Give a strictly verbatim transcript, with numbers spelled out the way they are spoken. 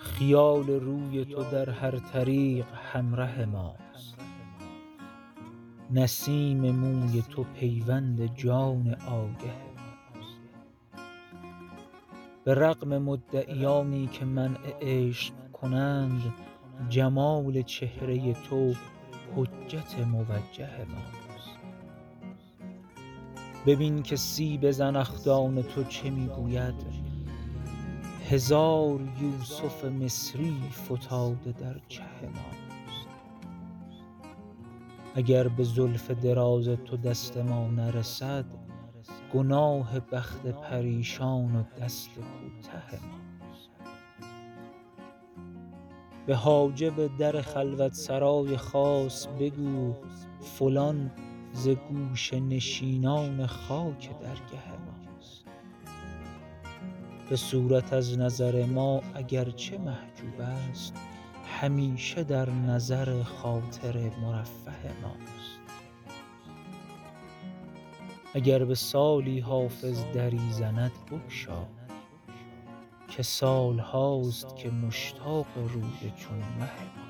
خیال روی تو در هر طریق همره ماست. نسیم موی تو پیوند جان آگه ماست. به رغم مدعیانی که منع عشق کنند، جمال چهره تو حجت موجه ماست. ببین که سیب زنخدان تو چه می گوید، هزار یوسف مصری فتاده در چه ماست. اگر به زلف دراز تو دست ما نرسد، گناه بخت پریشان و دست کوته ماست. به حاجب در خلوت سرای خاص بگو، فلان ز گوشه نشینان خاک درگه ماست. به صورت از نظر ما اگر چه محجوب است، همیشه در نظر خاطر مرفه ماست. اگر به سالی حافظ دری زند بگشا، که سال هاست که مشتاق روی چون مه ماست.